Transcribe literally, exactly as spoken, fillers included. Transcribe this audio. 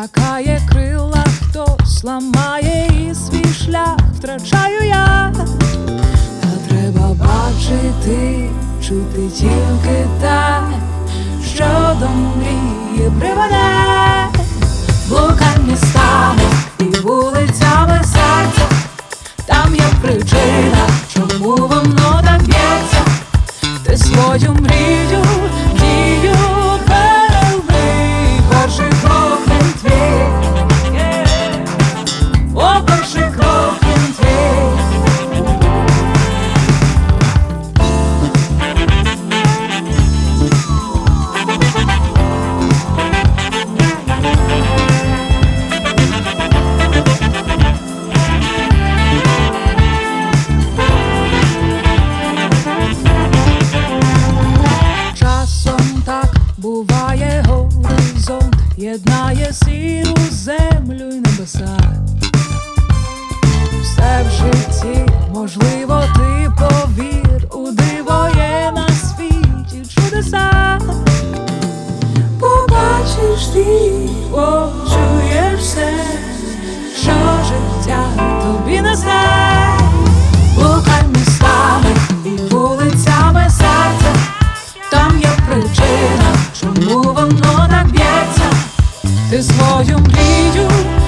лякає крила, хтось ламає, і свій шлях втрачаю я. Та треба бачити, чути тільки те, що до мрії приведе. Блукай містами і вулицями серця, там є причина, чому воно так б'ється. Ти свою мрію, дію перелий, перший крок він твій, о, перший крок він твій. Буває, горизонт єднає сіру землю й небеса. Все в житті можливо, ти повір, у диво є на світі чудеса. Побачиш ти, почуєш все, що життя тобі несе. Блукай містами і вулицями серця, там є причина, чому воно так б'ється. Ти свою мрію